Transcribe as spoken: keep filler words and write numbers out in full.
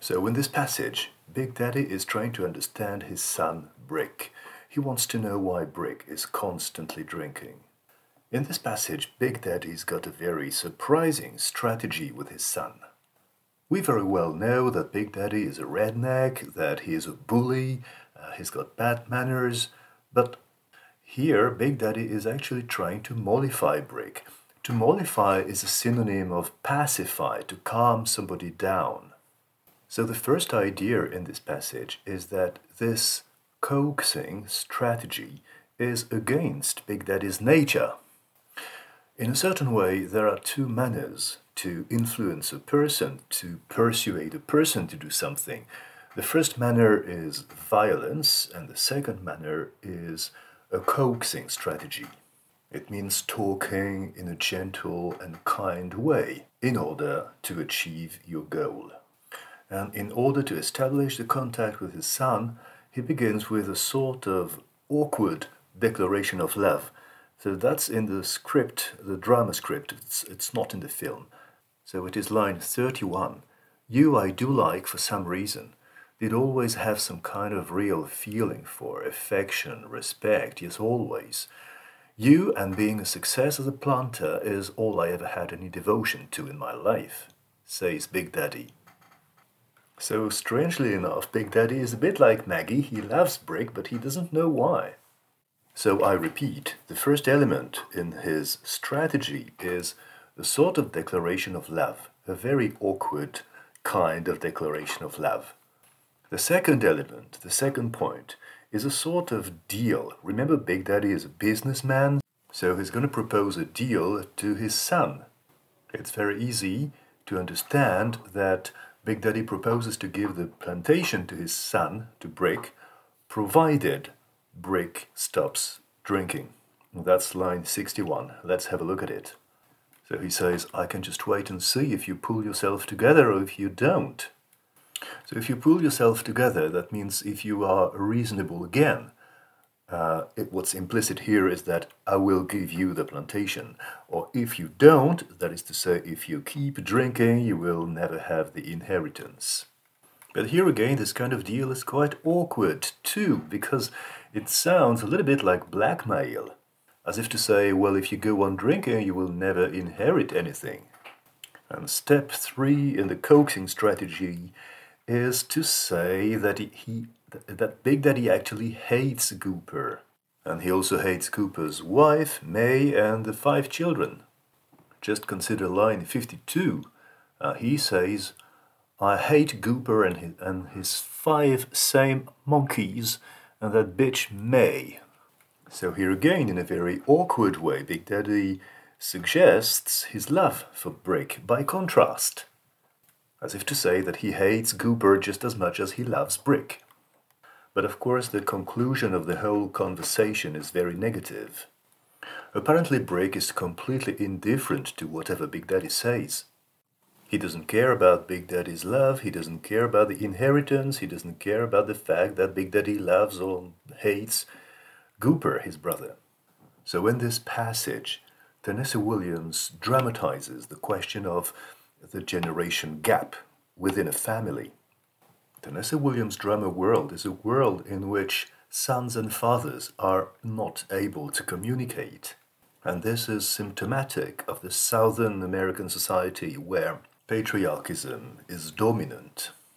So in this passage, Big Daddy is trying to understand his son, Brick. He wants to know why Brick is constantly drinking. In this passage, Big Daddy's got a very surprising strategy with his son. We very well know that Big Daddy is a redneck, that he is a bully, uh, he's got bad manners, but here Big Daddy is actually trying to mollify Brick. To mollify is a synonym of pacify, to calm somebody down. So the first idea in this passage is that this coaxing strategy is against Big Daddy's nature. In a certain way, there are two manners to influence a person, to persuade a person to do something. The first manner is violence, and the second manner is a coaxing strategy. It means talking in a gentle and kind way in order to achieve your goal. And in order to establish the contact with his son, he begins with a sort of awkward declaration of love. So that's in the script, the drama script, it's, it's not in the film. So it is line thirty-one. You I do like for some reason. Did always have some kind of real feeling for, affection, respect, yes always. You and being a success as a planter is all I ever had any devotion to in my life, says Big Daddy. So strangely enough, Big Daddy is a bit like Maggie. He loves Brick, but he doesn't know why. So I repeat, the first element in his strategy is a sort of declaration of love, a very awkward kind of declaration of love. The second element, the second point, is a sort of deal. Remember, Big Daddy is a businessman, so he's going to propose a deal to his son. It's very easy to understand that Big Daddy proposes to give the plantation to his son, to Brick, provided Brick stops drinking. That's line sixty-one. Let's have a look at it. So he says, I can just wait and see if you pull yourself together or if you don't. So if you pull yourself together, that means if you are reasonable again. Uh, it, what's implicit here is that I will give you the plantation. Or if you don't, that is to say, if you keep drinking, you will never have the inheritance. But here again, this kind of deal is quite awkward too, because it sounds a little bit like blackmail. As if to say, well, if you go on drinking, you will never inherit anything. And step three in the coaxing strategy is to say that he, he that Big Daddy actually hates Gooper. And he also hates Cooper's wife, May, and the five children. Just consider line fifty-two. Uh, he says, I hate Gooper and his, and his five same monkeys and that bitch May. So here again, in a very awkward way, Big Daddy suggests his love for Brick by contrast. As if to say that he hates Gooper just as much as he loves Brick. But of course the conclusion of the whole conversation is very negative. Apparently Brick is completely indifferent to whatever Big Daddy says. He doesn't care about Big Daddy's love, he doesn't care about the inheritance, he doesn't care about the fact that Big Daddy loves or hates Gooper, his brother. So in this passage, Tennessee Williams dramatizes the question of the generation gap within a family. Tennessee Williams' drama world is a world in which sons and fathers are not able to communicate. And this is symptomatic of the Southern American society where patriarchism is dominant.